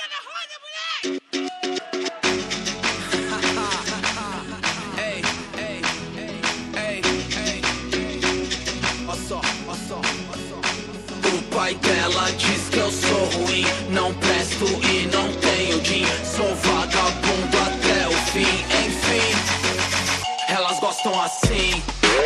Bota na roda, moleque! Ei, ei, ei, ei, ó só, ó só, ó só. O pai dela diz que eu sou ruim, não presto e não tenho din. Sou vagabundo até o fim, enfim. Elas gostam assim.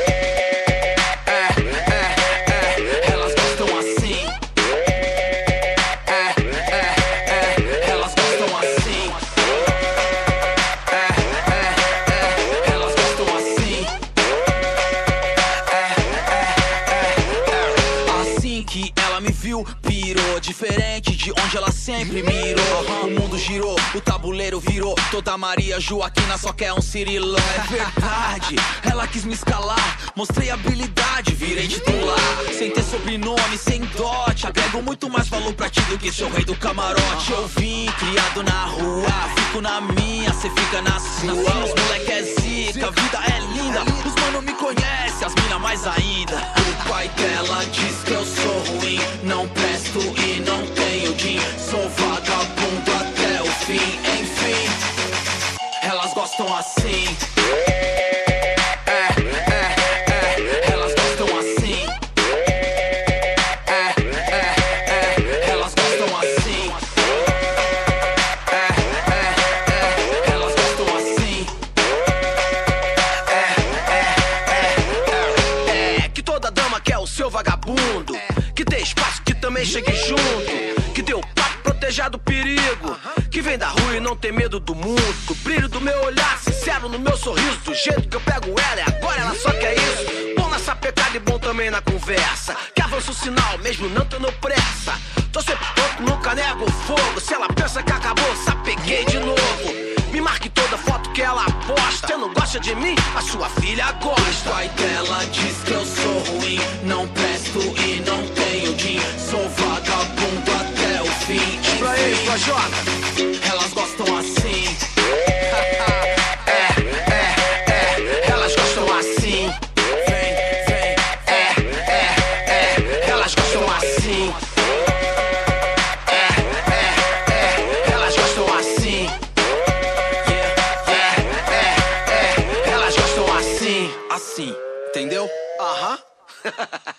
Que ela me viu, pirou, diferente de onde ela sempre mirou. O mundo girou, o tabuleiro virou. Toda Maria Joaquina só quer um Cirilão. É verdade, ela quis me escalar. Mostrei habilidade, virei titular. Sem ter sobrenome, sem dote. Agrego muito mais valor pra ti do que seu rei do camarote. Eu vim, criado na rua, fico na minha, cê fica na sua. Os moleque é zica, a vida é linda. Os mano me conhecem, as mina mais ainda. O pai dela diz que eu sou ruim, não presto e não tenho din. Sou vagabundo até o fim, enfim. Elas gostam assim. Elas gostam assim. Elas gostam assim. Elas gostam assim. Que toda dama quer o seu vagabundo, que dê espaço, que também chegue junto, que dê o papo, proteja do perigo, que vem da rua e não tem medo do mundo. Do brilho do meu olhar, sincero no meu sorriso, do jeito que eu pego ela, e agora ela só quer isso. Bom nessa pecada e bom também na conversa, que avança o sinal, mesmo não tendo pressa. Tô sempre pronto, nunca nego o fogo. Se ela pensa que acabou, sapeguei de novo. Me marque toda foto que ela posta. Você não gosta de mim? A sua filha gosta. O pai dela diz que eu sou ruim, não presto e não tenho din. Sou vagabundo até o fim. Pra aí, Jota. Elas gostam assim. Elas gostam assim. Vem, vem. Elas gostam assim. Elas gostam assim. Elas gostam assim. Assim, entendeu? Aham.